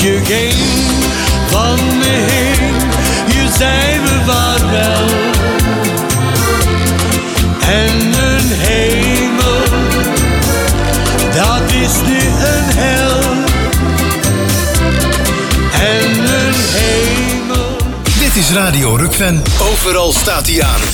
Je ging van me heen, je zei me vaarwel. En mijn hemel, dat is nu een hel. En mijn hemel. Dit is Radio Rukven. Overal staat hij aan.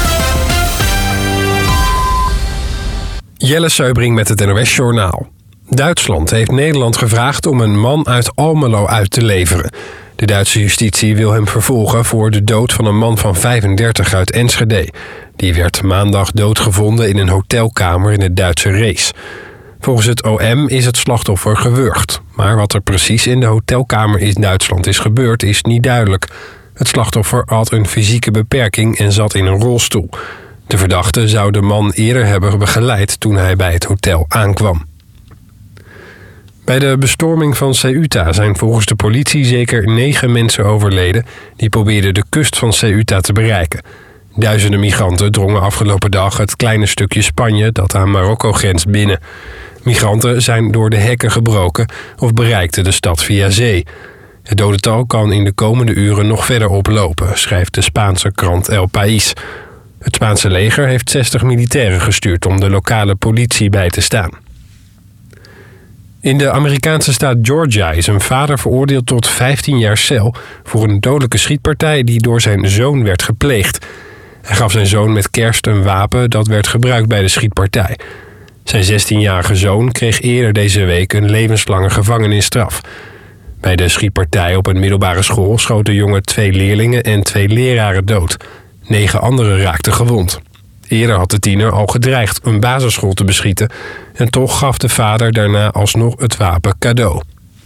Jelle Seubring met het NOS Journaal. Duitsland heeft Nederland gevraagd om een man uit Almelo uit te leveren. De Duitse justitie wil hem vervolgen voor de dood van een man van 35 uit Enschede. Die werd maandag doodgevonden in een hotelkamer in het Duitse Rees. Volgens het OM is het slachtoffer gewurgd. Maar wat er precies in de hotelkamer in Duitsland is gebeurd is niet duidelijk. Het slachtoffer had een fysieke beperking en zat in een rolstoel. De verdachte zou de man eerder hebben begeleid toen hij bij het hotel aankwam. Bij de bestorming van Ceuta zijn volgens de politie zeker 9 mensen overleden die probeerden de kust van Ceuta te bereiken. Duizenden migranten drongen afgelopen dag het kleine stukje Spanje dat aan Marokko grenst binnen. Migranten zijn door de hekken gebroken of bereikten de stad via zee. Het dodental kan in de komende uren nog verder oplopen, schrijft de Spaanse krant El País. Het Spaanse leger heeft 60 militairen gestuurd om de lokale politie bij te staan. In de Amerikaanse staat Georgia is een vader veroordeeld tot 15 jaar cel voor een dodelijke schietpartij die door zijn zoon werd gepleegd. Hij gaf zijn zoon met kerst een wapen dat werd gebruikt bij de schietpartij. Zijn 16-jarige zoon kreeg eerder deze week een levenslange gevangenisstraf. Bij de schietpartij op een middelbare school schoot de jongen 2 leerlingen en 2 leraren dood. 9 anderen raakten gewond. Eerder had de tiener al gedreigd een basisschool te beschieten en toch gaf de vader daarna alsnog het wapen cadeau.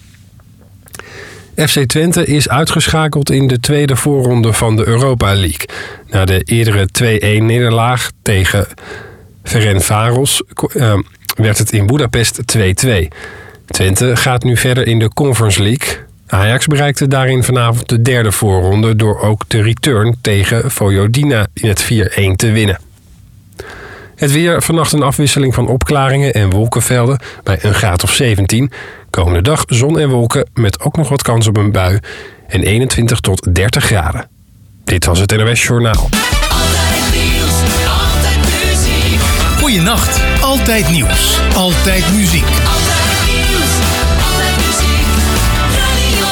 FC Twente is uitgeschakeld in de tweede voorronde van de Europa League. Na de eerdere 2-1-nederlaag tegen Ferencváros werd het in Boedapest 2-2. Twente gaat nu verder in de Conference League. Ajax bereikte daarin vanavond de derde voorronde door ook de return tegen Vojvodina in het 4-1 te winnen. Het weer, vannacht een afwisseling van opklaringen en wolkenvelden bij een graad of 17. Komende dag zon en wolken met ook nog wat kans op een bui en 21 tot 30 graden. Dit was het NOS Journaal. Altijd nieuws, altijd muziek. Goeienacht, altijd nieuws, altijd muziek. Altijd nieuws, altijd muziek. Radio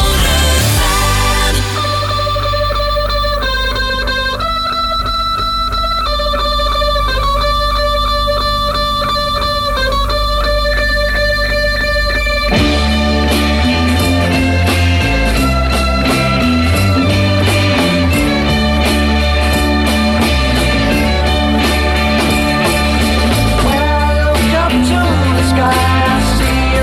When I look up to the sky, I see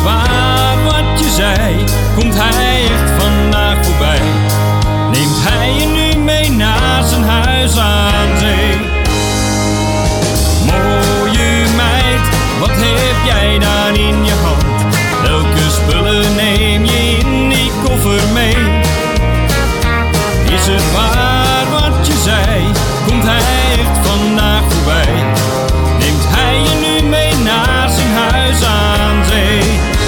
waar wat je zei? Komt hij echt vandaag voorbij? Neemt hij je nu mee naar zijn huis aan zee? Mooie meid, wat heb jij dan in je hand? Welke spullen neem je in die koffer mee? Is het waar wat je zei? Komt hij echt vandaag voorbij? Neemt hij je nu mee naar zijn huis aan zee?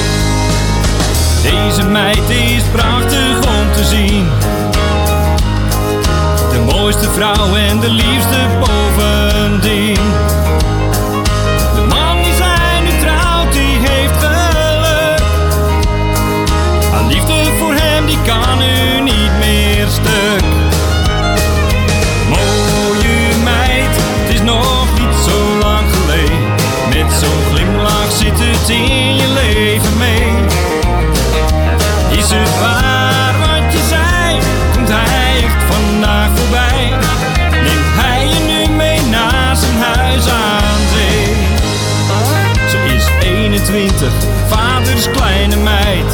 Deze meid is prachtig om te zien. De mooiste vrouw en de liefste bovendien. De man die zij nu trouwt, die heeft geluk. Haar liefde voor hem, die kan nu niet meer stuk. Mooie meid, het is nog niet zo lang geleden. Met zo'n glimlach zit het in je leven mee. Is het waar wat je zei? Komt hij echt vandaag voorbij? Neemt hij je nu mee naar zijn huis aan zee? Ze is 21, vaders kleine meid.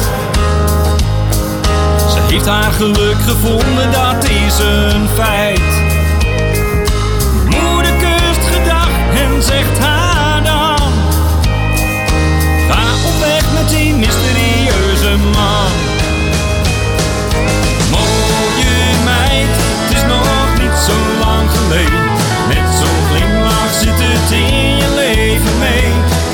Ze heeft haar geluk gevonden, dat is een feit. Moeder kust gedag en zegt haar dan: ga op weg met die mysterieuze man. Mooie meid, het is nog niet zo lang geleden. Met zo'n glimlach zit het in je leven mee.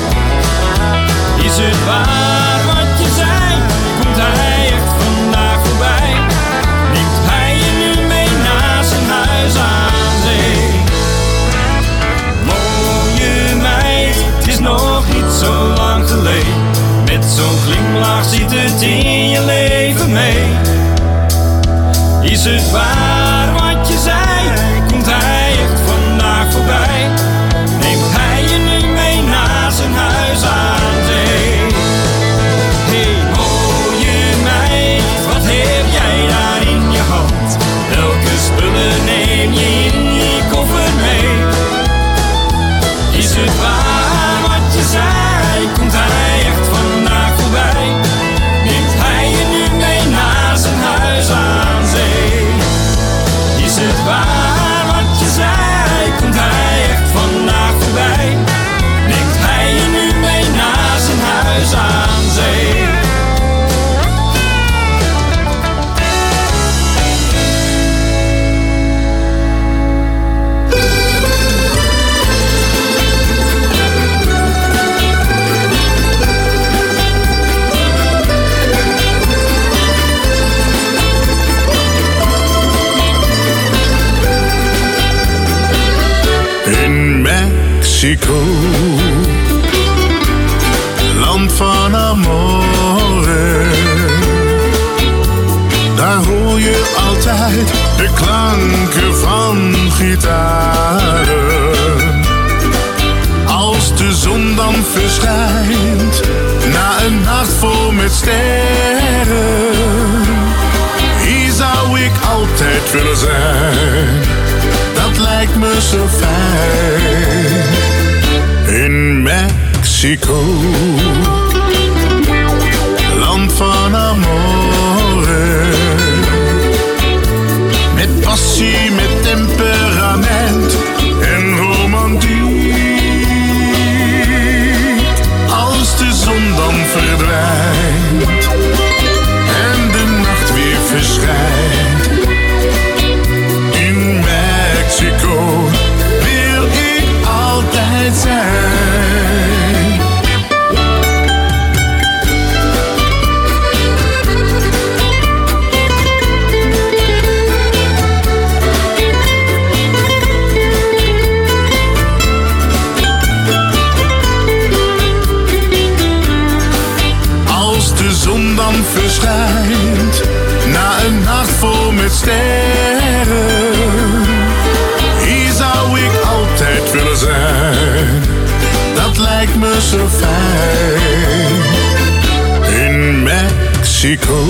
Is het waar wat je zei? Komt hij echt vandaag voorbij? Neemt hij je nu mee naar zijn huis aan zee? Mooie meid, het is nog niet zo lang geleden. Met zo'n glimlach zit het in je leven mee. Is het waar wat je zei? Komt hij echt vandaag voorbij? Neemt hij je nu mee naar zijn huis aan zee? Hey, mooie meid, wat heb jij daar in je hand? Welke spullen neem je in je koffer mee? Is het waar wat je zei? Komt hij echt vandaag voorbij? Neemt hij je nu mee naar zijn huis aan zee? Is het waar wat je zei? Komt hij echt vandaag voorbij? Neemt hij je nu mee naar zijn huis aan zee? In Mexico, land van amore, daar hoor je altijd de klanken van gitaren. Als de zon dan verschijnt, na een nacht vol met sterren, hier zou ik altijd willen zijn. Dat lijkt me zo fijn. In Mexico, land van amore, met passie, met temperament en romantiek. Als de zon dan verdwijnt en de nacht weer verschijnt, in Mexico wil ik altijd zijn. Als de zon dan verschijnt, na een nacht vol met sterren, hier zou ik altijd willen zijn. Dat lijkt me zo fijn. In Mexico,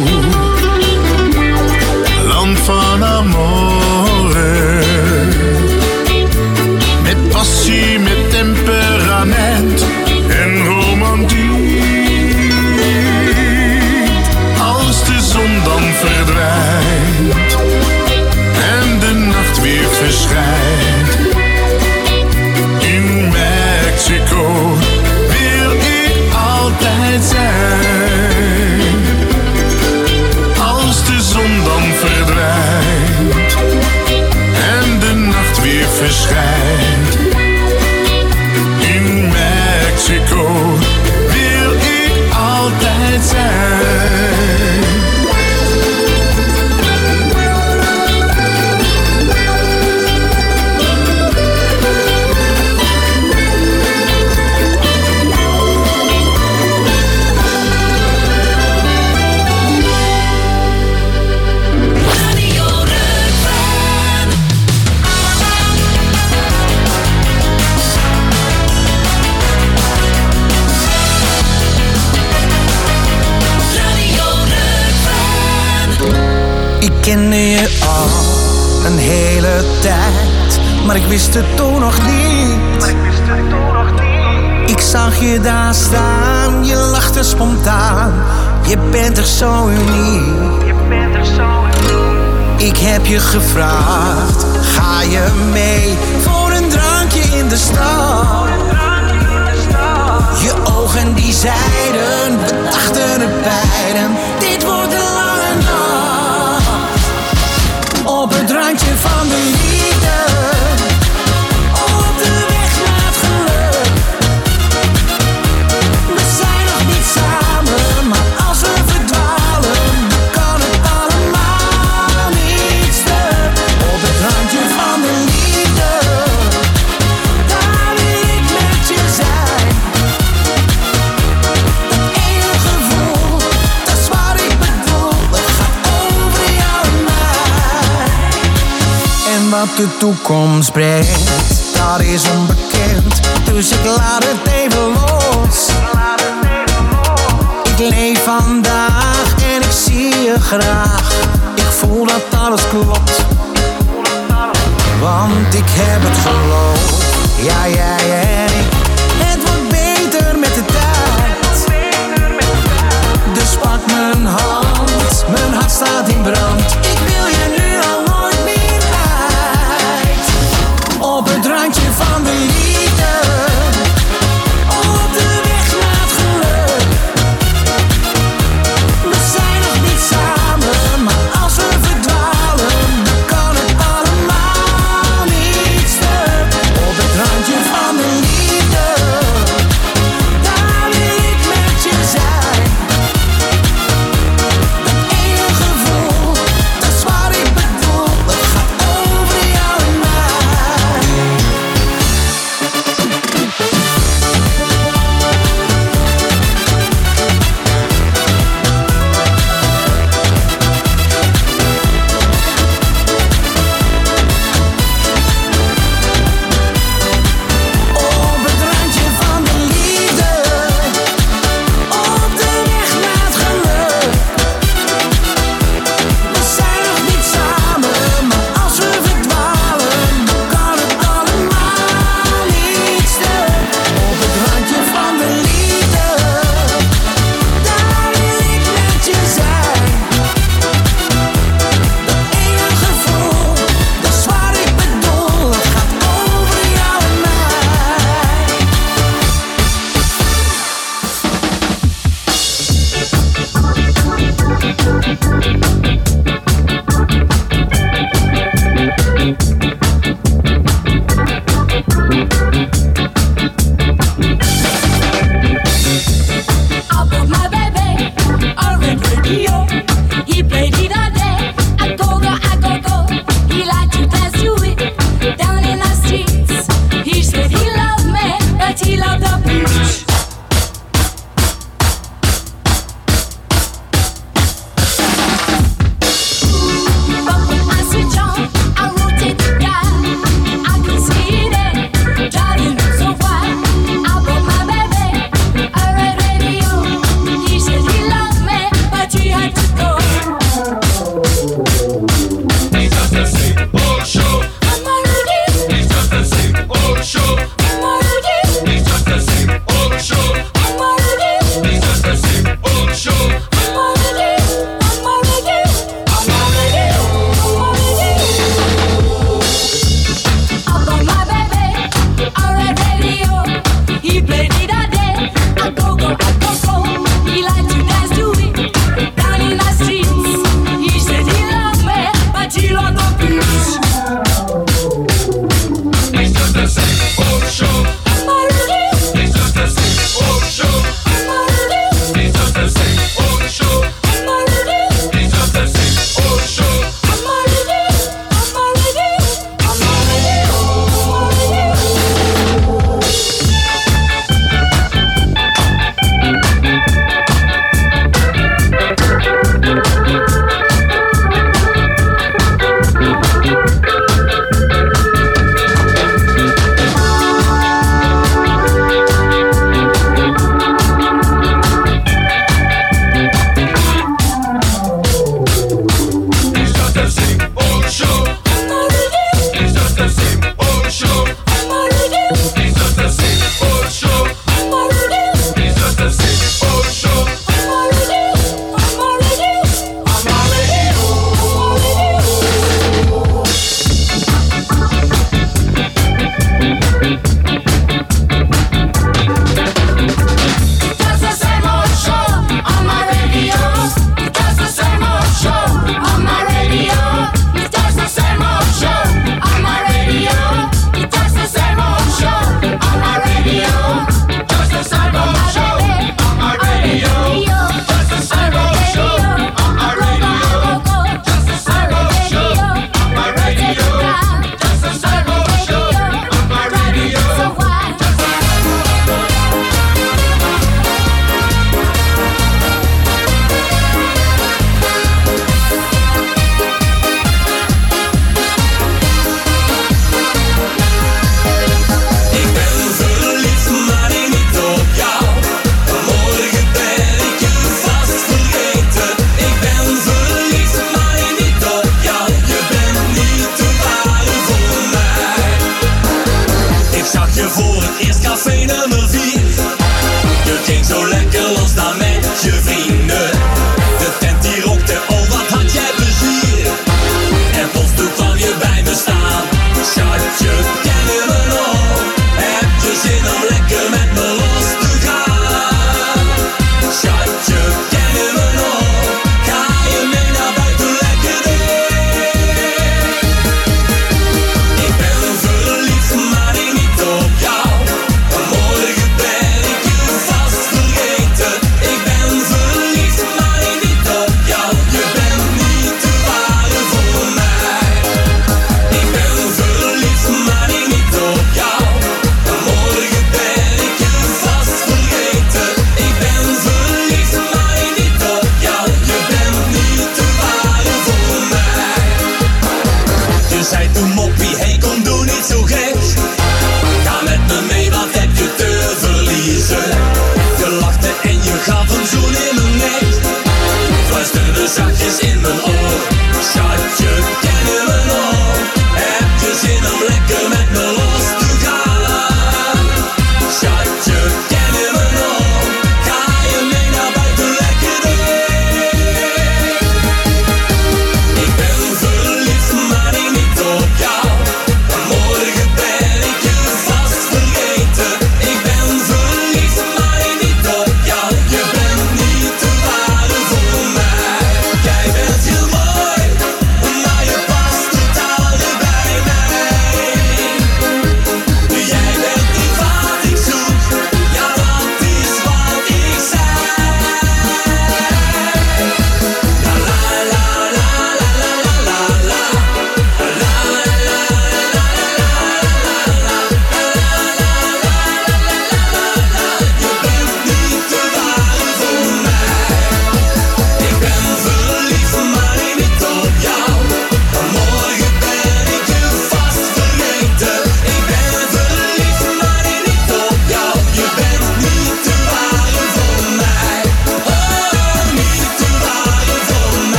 land van amore, met passie, met temperament en romantiek. het zijn. Ik kende je al een hele tijd, maar ik wist het toen nog niet. Ik zag je daar staan, je lachte spontaan. Je bent toch zo uniek. Ik heb je gevraagd, ga je mee voor een drankje in de stad? Je ogen die zeiden, we dachten het beiden, dit wordt een lange nacht. Op het randje van de liefde, op de weg naar het geluk. We zijn nog niet samen, maar als we verdwalen, kan het allemaal niet stuk. Op het randje van de liefde, daar wil ik met je zijn. Dat ene gevoel, dat is wat ik bedoel, het gaat over jou en mij. En wat de toekomst brengt, dat is onbekend, dus ik laat het even los. Ik leef vandaag en ik zie je graag. Ik voel dat alles klopt, want ik heb het geloof. Ja, jij en ik, het wordt beter met de tijd. Dus pak mijn hand, mijn hart staat in brand. Ik wil je nu al nooit meer uit. Op het randje van de liefde, op de weg naar het geluk. We zijn nog niet samen, maar als we verdwalen, dan kan het allemaal niet stuk. Op het randje van de liefde.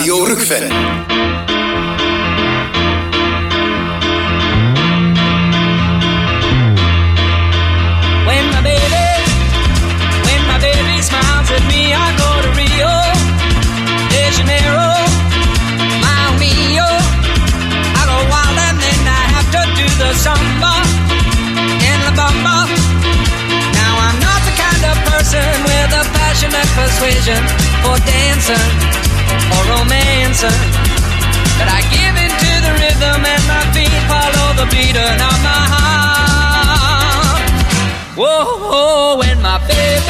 Radio Rockfan. When my baby smiles at me, I go to Rio de Janeiro, Mile Mio. I go wild and then I have to do the samba and la bamba. Now I'm not the kind of person with a passionate persuasion for dancing or romancing, but I give in to the rhythm and my feet follow the beating of my heart. Whoa, whoa, when my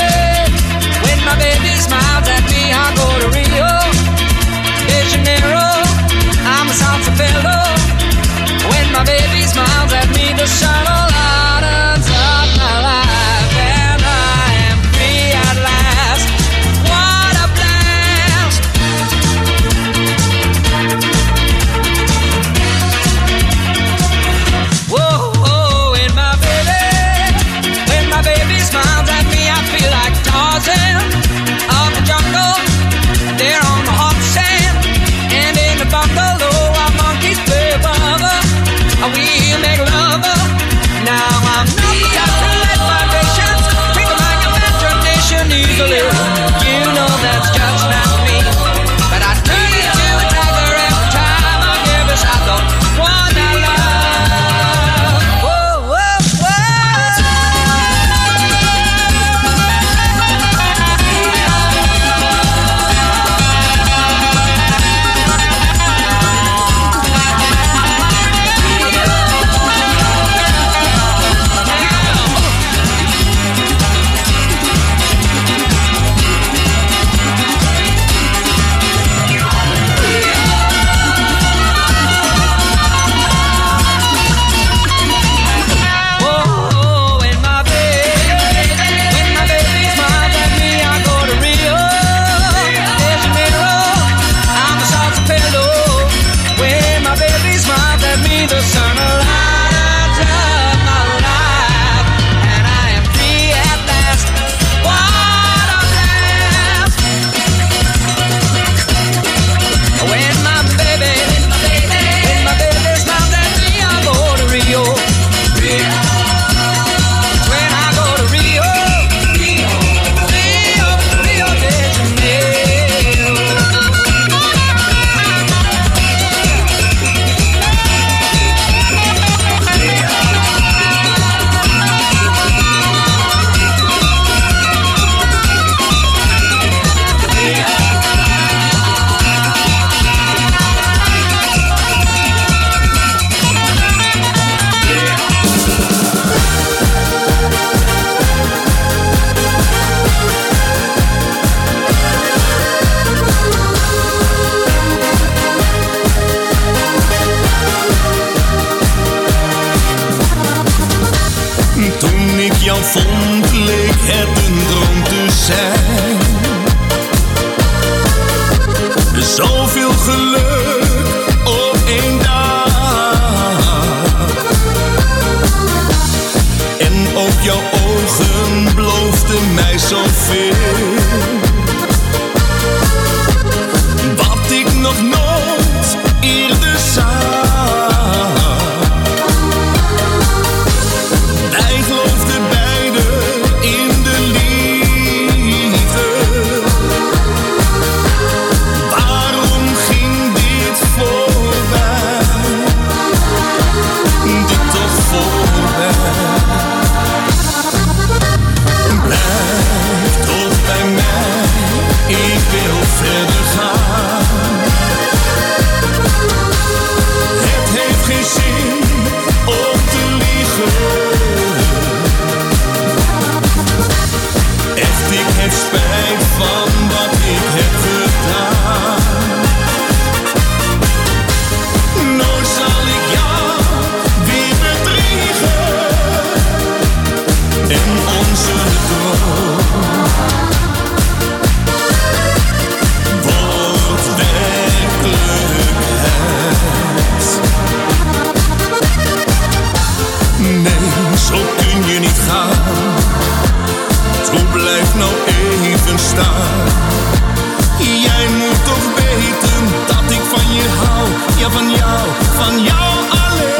baby smiles at me, I go to Rio de Janeiro, I'm a salsa fellow. When my baby smiles at me, the sun lightens up my life, and I am free at last. What a blast! Whoa, whoa, when my baby smiles at me, I feel like Tarzan of the jungle. There on the hot sand, and in the bungalow, our monkeys play above. We'll make love. Now I'm not the type to let vibrations twinkle like imagination easily. You know that's just not me. But I turn into a tiger every time I give a shot the one I love. Whoa, whoa, whoa. The sun lights up my life, and I am free at last. What a blast! When my baby smiles at me, I go to Rio. When I go to Rio de Janeiro. Toen ik jou vond, leek het een droom te zijn. Zoveel geluk op één dag. En ook jouw ogen beloofden mij zoveel. Wat ik nog nooit eerder zag. Wij geloofden beiden in de liefde. Waarom ging dit voorbij? Dit toch voorbij? Blijf toch bij mij, ik wil verder gaan. Het heeft geen zin om te liegen. Echt, ik heb spijt van wat ik heb gedaan. Nooit zal ik jou weer bedriegen. En onze droom wordt werkelijkheid. Nee, zo kun je niet gaan. Zo blijf nou even staan. Jij moet toch weten dat ik van je hou. Ja, van jou alleen.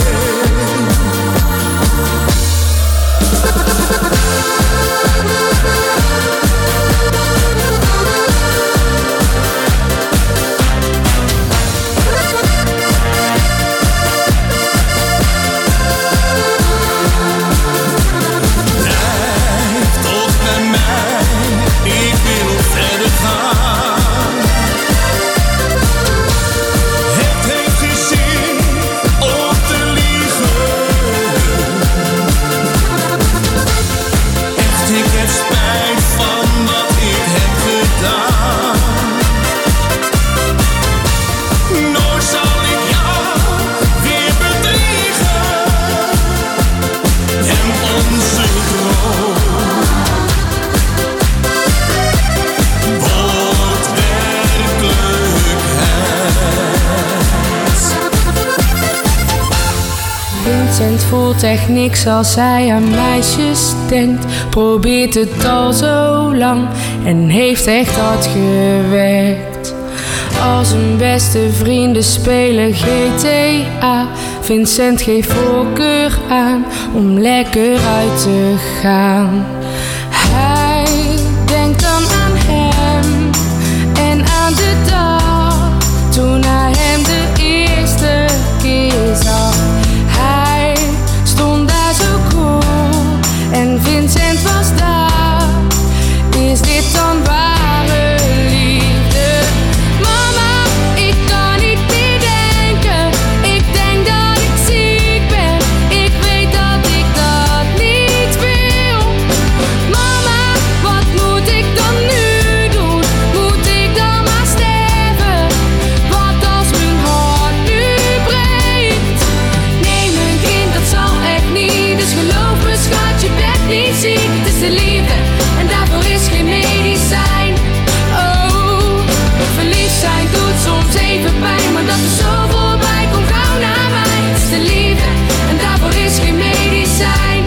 Vincent voelt echt niks als hij aan meisjes denkt. Probeert het al zo lang en heeft echt hard gewerkt. Al zijn beste vrienden spelen GTA. Vincent geeft voorkeur aan om lekker uit te gaan. Hij denkt dan aan hem en aan de dag toen hij hem de eerste keer zag. Hij stond daar zo cool en Vincent was daar. Is dit dan ware liefde? Mama, ik kan niet meer denken. Ik denk dat ik ziek ben. Ik weet dat ik dat niet wil. Mama, wat moet ik dan nu doen? Moet ik dan maar sterven? Wat als mijn hart nu breekt? Nee, mijn kind, dat zal echt niet. Dus geloof me, schat, je bent niet ziek. Het is de liefde en daarvoor is geen medicijn. Oh, verliefd zijn doet soms even pijn, maar dat is zo voorbij, kom gauw naar mij. Het is de liefde en daarvoor is geen medicijn.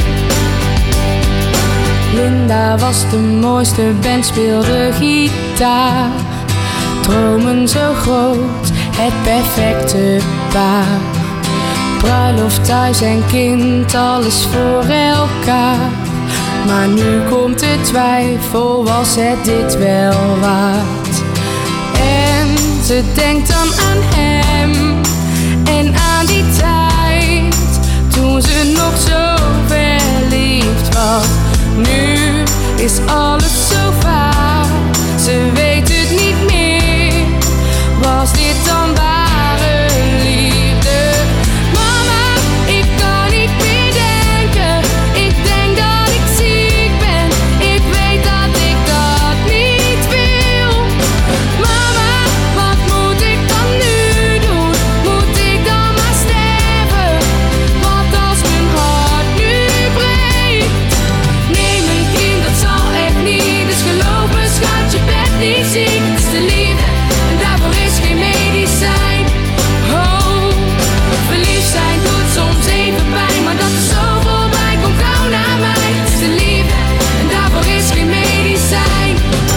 Linda was de mooiste band, speelde gitaar. Dromen zo groot, het perfecte paar. Bruiloft, thuis en kind, alles voor elkaar. Maar nu komt de twijfel, was het dit wel waard? En ze denkt dan aan hem en aan die tijd toen ze nog zo verliefd was. Nu is alles zo vaag, ze weet het niet meer. Was dit dan ware liefde? Mama, ik kan niet meer denken. Ik denk dat ik ziek ben. Ik weet dat ik dat niet wil. Mama, wat moet ik dan nu doen? Moet ik dan maar sterven? Wat als mijn hart nu breekt? Nee, mijn kind, dat zal echt niet. Dus geloof me, schat, je bent niet ziek. Het is de liefde en daarvoor is geen medicijn. Oh, verliefd zijn doet soms even pijn, maar dat is zo voorbij, kom gauw naar mij. Het is de liefde en daarvoor is geen medicijn.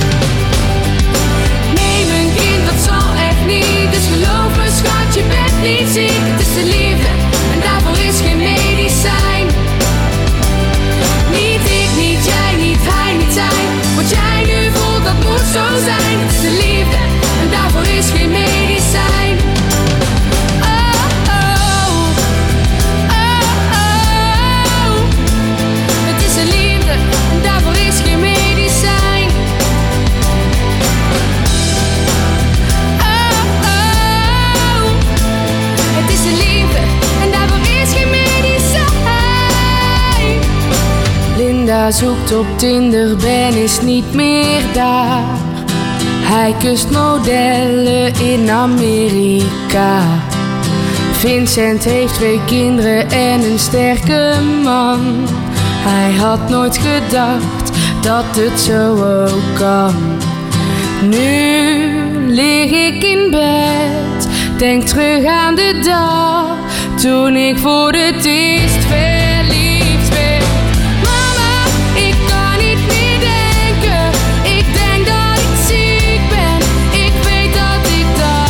Nee, mijn kind, dat zal echt niet. Dus geloof me, schat, je bent niet ziek. Het is de liefde en daarvoor is geen medicijn. Niet ik, niet jij, niet hij, niet zij. Wat jij nu voelt, dat moet zo zijn. Het is de liefde en daarvoor is geen medicijn. Oh, oh, oh, oh. Het is de liefde en daarvoor is geen medicijn. Oh, oh. Het is de liefde en daarvoor is geen medicijn. Linda zoekt op Tinder, Ben is niet meer daar. Hij kust modellen in Amerika. Vincent heeft 2 kinderen en een sterke man. Hij had nooit gedacht dat het zo ook kan. Nu lig ik in bed, denk terug aan de dag toen ik voor het eerst verliefd werd. Mama, ik kan niet meer denken. Ik denk dat ik ziek ben. Ik weet dat ik dat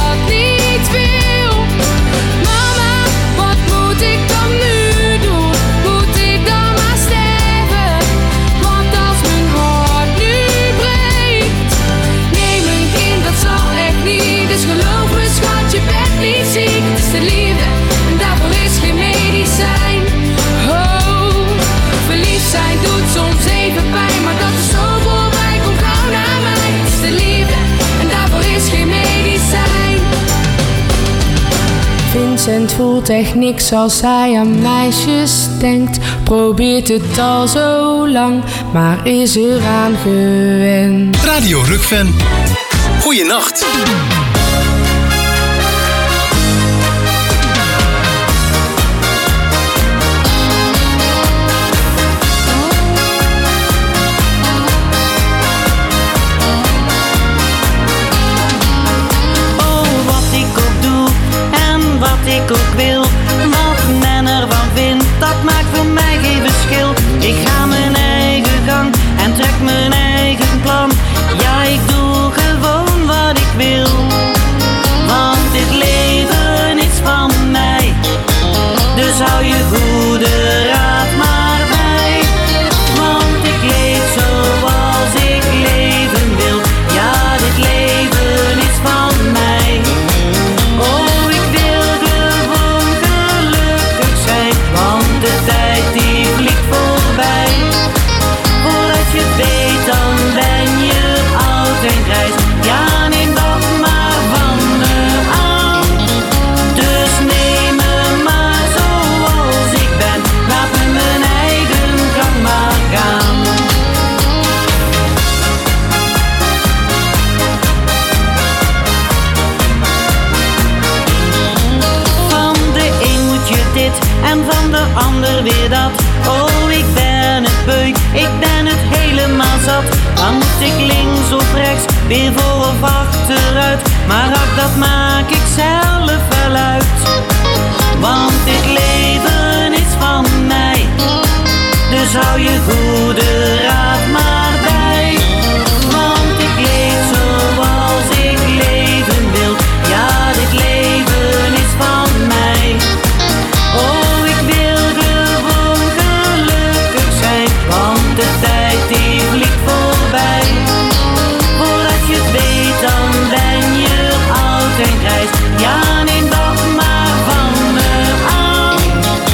Vincent voelt echt niks als hij aan meisjes denkt. Probeert het al zo lang, maar is eraan gewend. Radio Rock-fan. Goeienacht. Ik ook wil, wat men ervan vindt, dat maakt voor mij geen verschil. Ik ga mijn eigen gang en trek mijn eigen plan. Ja, ik doe gewoon wat ik wil, want dit leven is van mij. Dus hou je goede raad maar bij, want ik leef zoals ik leven wil. Ja, dit leven is van mij. Oh, ik wil gewoon gelukkig zijn, want de tijd die vliegt voorbij. Voordat je het weet dan ben je oud en grijs. Ja, neem dat maar van me aan. Dus neem me maar zoals ik ben, laat me mijn eigen gang maar gaan. Van de een moet je dit en van de ander weer dat. Oh, ik ben het beu, ik ben het helemaal zat. Dan moet ik links of rechts, weer voor of achteruit. Maar ach, dat maak ik zelf wel uit, want dit leven is van mij. Dus hou je goede raad maar bij, want ik leef zoals ik leven wil. Ja, dit leven is van mij. Oh, ik wil gewoon gelukkig zijn, want de tijd die vliegt voorbij. Voordat je het weet dan ben je oud en grijs. Ja, neem dat maar van me aan.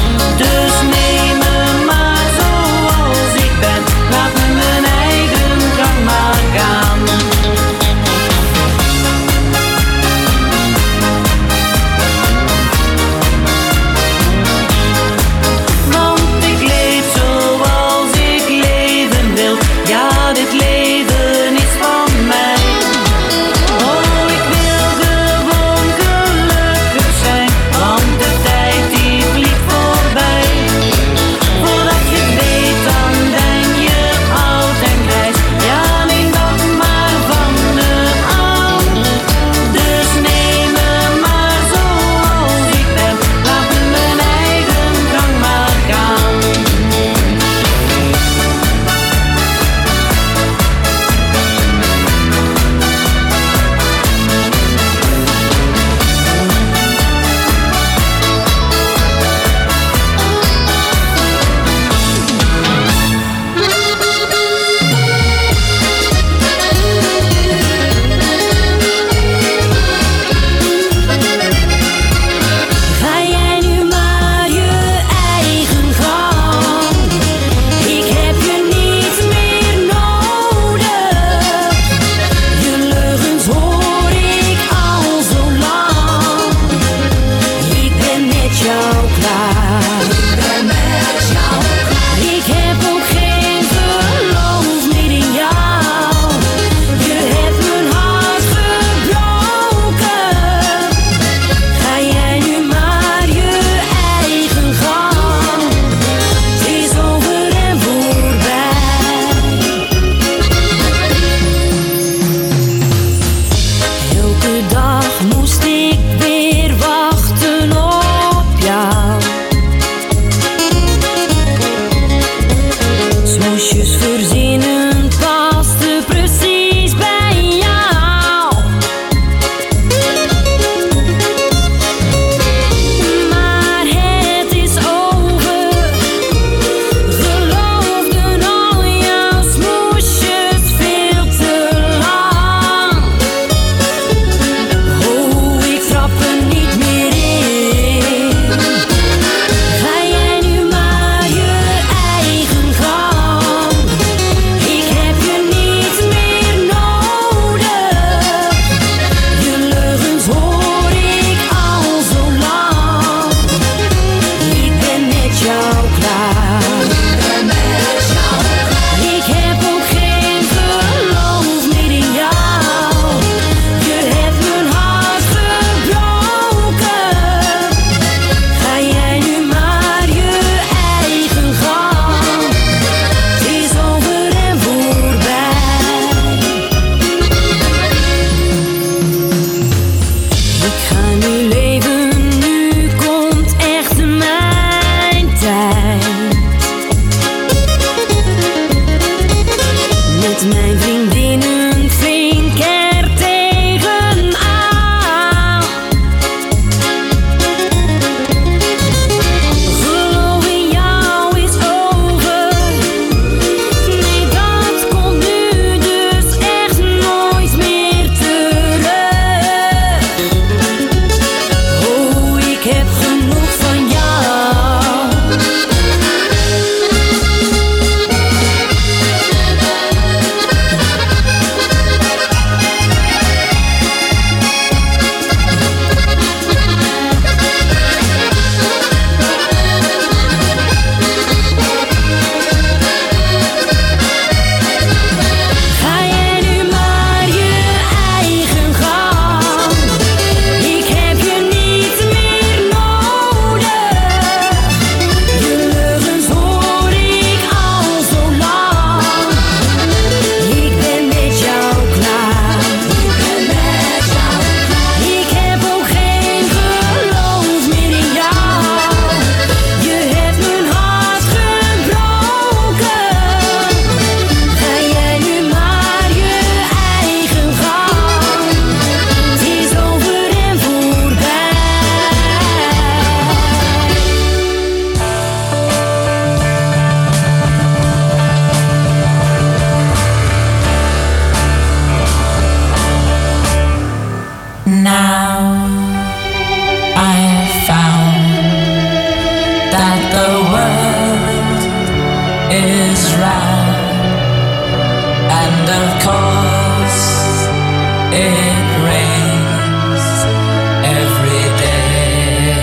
is round, and of course it rains every day.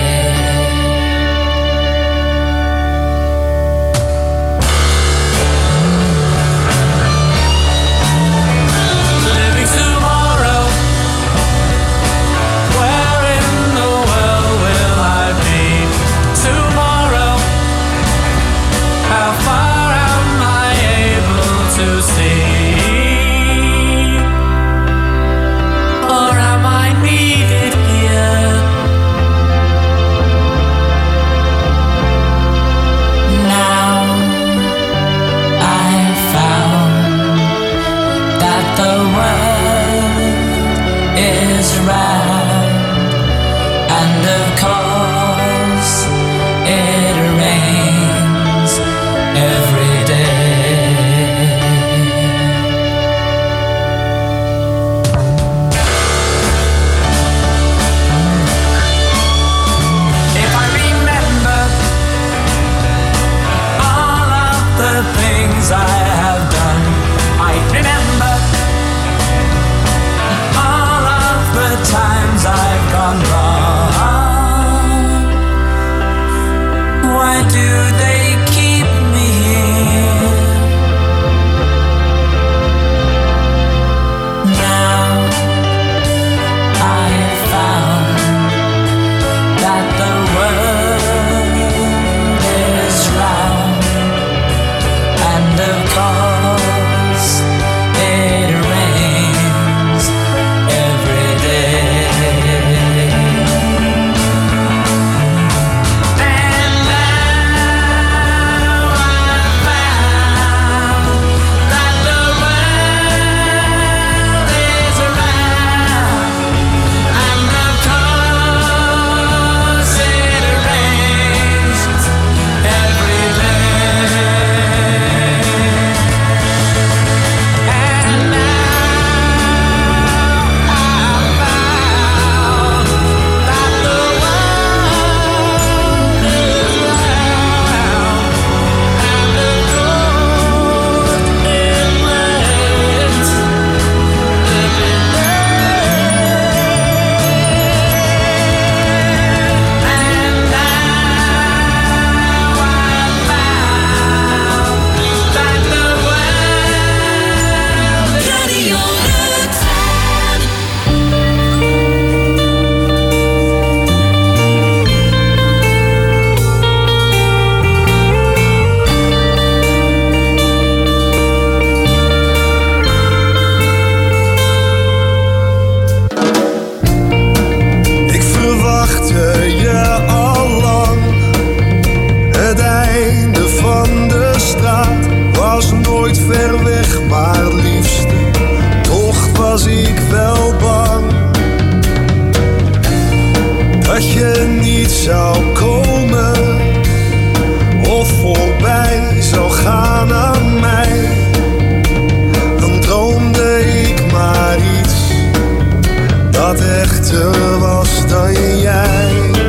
Living tomorrow, where in the world will I be tomorrow? How far am I able to see? Or am I needed here? Now I've found that the world is round, and of course it rains every day. If I remember all of the things I have done, I remember all of the times I've gone wrong. Why do they keep me here? Now I have found that the world is round, and of course it rains every day. And now I found that the world is round, and of course it rains every day. And now I found that the world is round, and of course it rains every Ik verwachtte je al lang. Het einde van de straat was nooit ver weg, maar liefste, toch was ik wel bang dat je niet zou komen of voorbij zou gaan aan mij. Dan droomde ik maar iets dat echter was dan jij.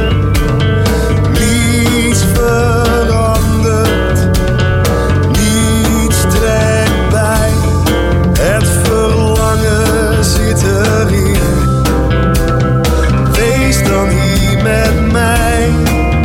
Niets verandert, niets trekt bij. Het verlangen zit erin. Wees dan hier met mij.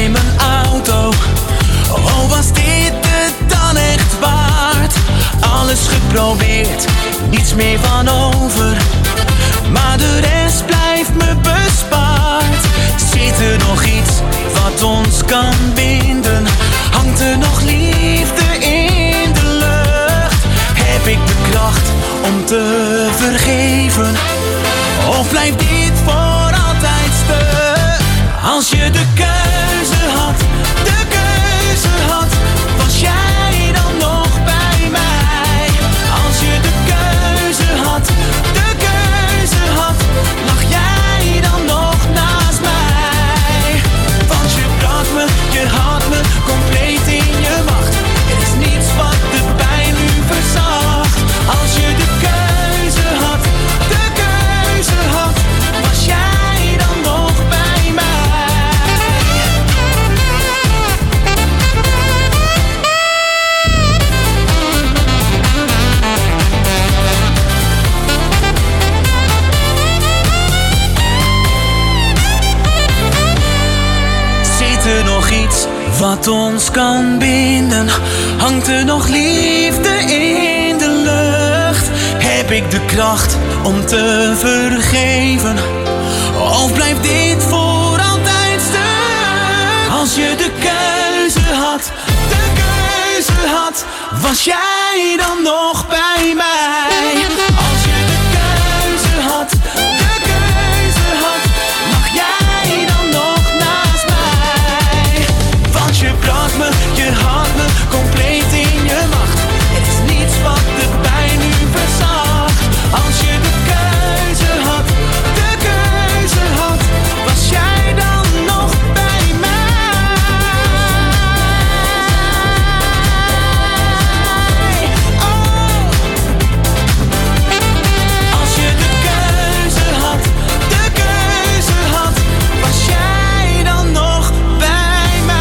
in mijn auto. Oh, was dit het dan echt waard? Alles geprobeerd, niets meer van over. Maar de rest blijft me bespaard. Zit er nog iets wat ons kan binden? Hangt er nog liefde in de lucht? Heb ik de kracht om te vergeven? Of blijft dit voor altijd stuk? Als je de keuze had, was jij dan nog bij mij? Als je de keuze had, lag jij dan nog naast mij? Want je brak me, je had me compleet in je macht. Er is niets wat de pijn nu verzacht. Als je de keuze had, was jij dan nog bij mij? Zit er nog iets wat ons kan binden? Hangt er nog liefde in de lucht? Heb ik de kracht om te vergeven? Of blijft dit voor altijd stuk? Als je de keuze had, was jij dan nog bij mij? Als je de keuze had, lag jij dan nog naast mij? Want je brak me, je had me compleet in je macht. Er is niets wat de pijn nu verzacht. Als je de keuze had, was jij dan nog bij mij? Oh. Als je de keuze had, was jij dan nog bij mij?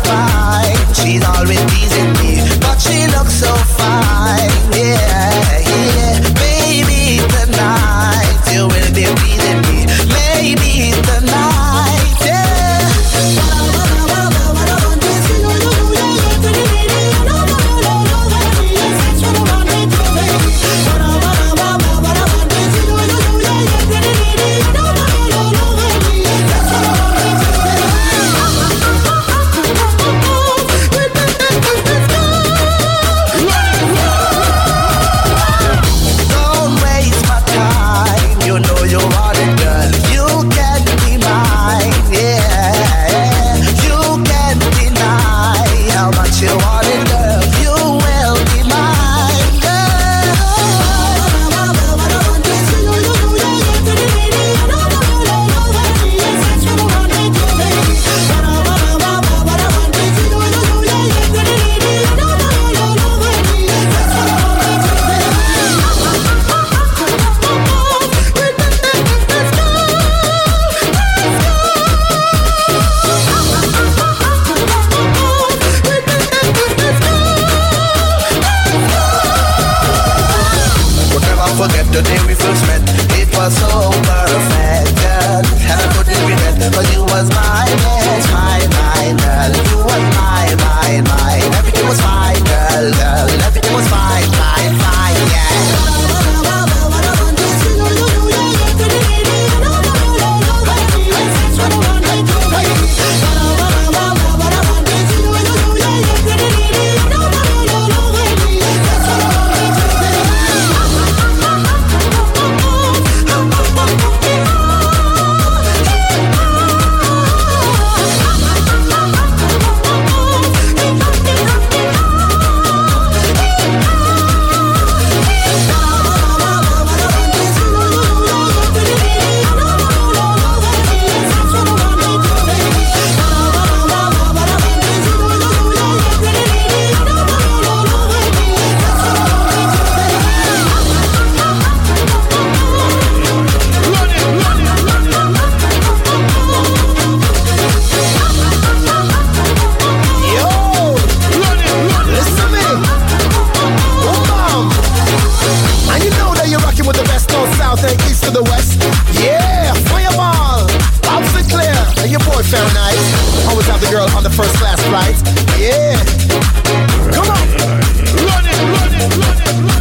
She's always teasing me, but she looks so fine, yeah. Yeah. Come on. Run it, run it, run it, run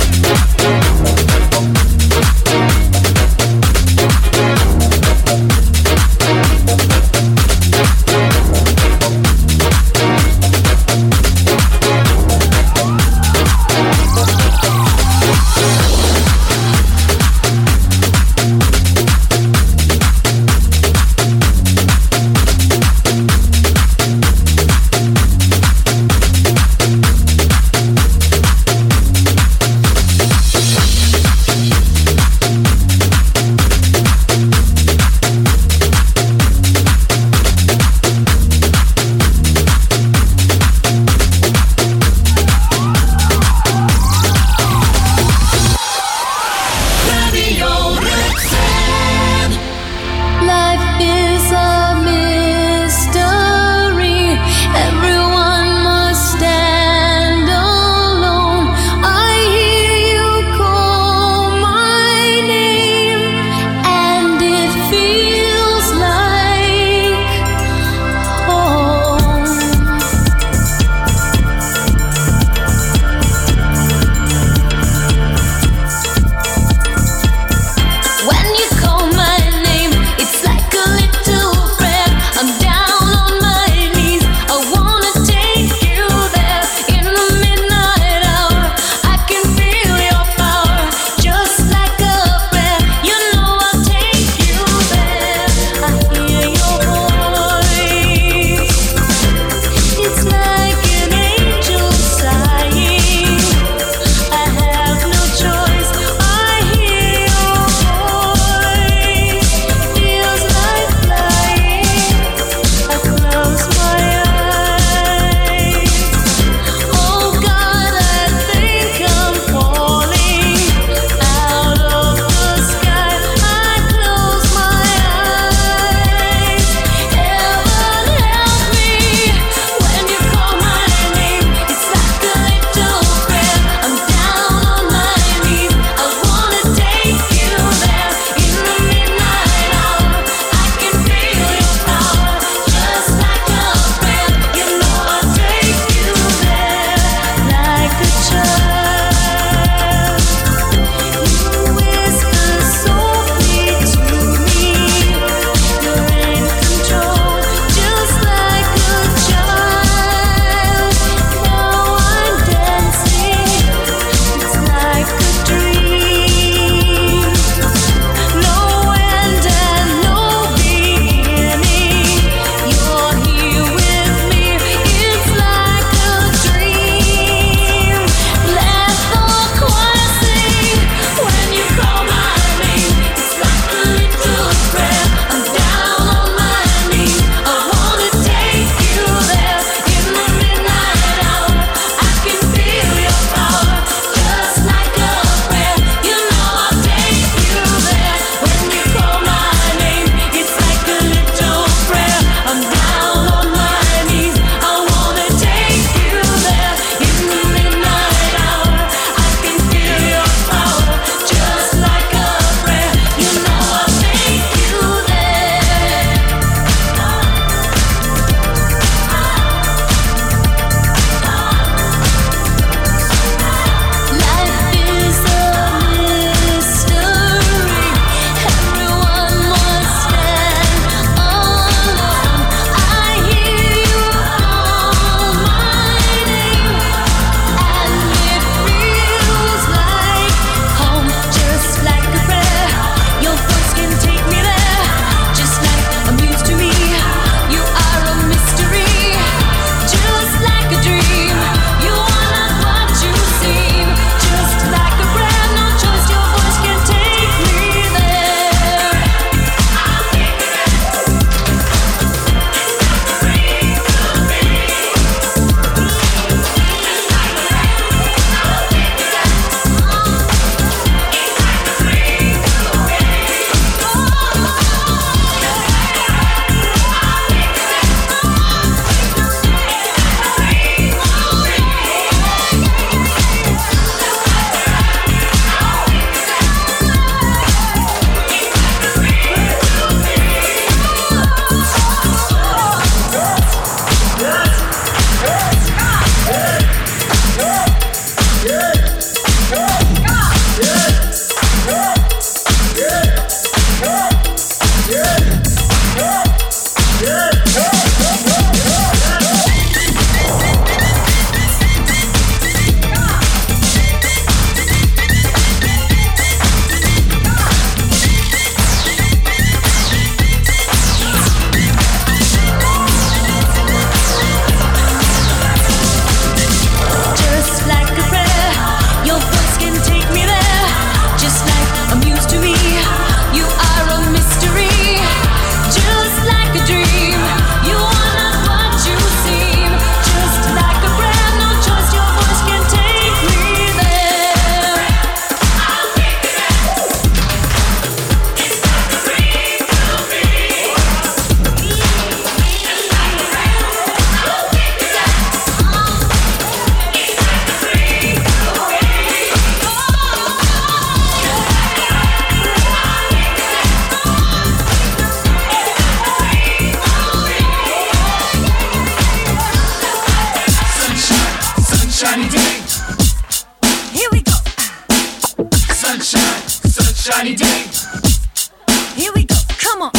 sunny day. Here we go, come on.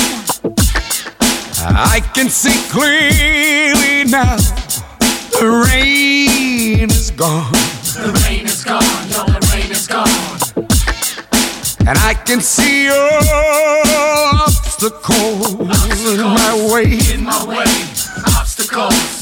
I can see clearly now. The rain is gone. The rain is gone, no, the rain is gone. And I can see obstacles in my way. In my way, obstacles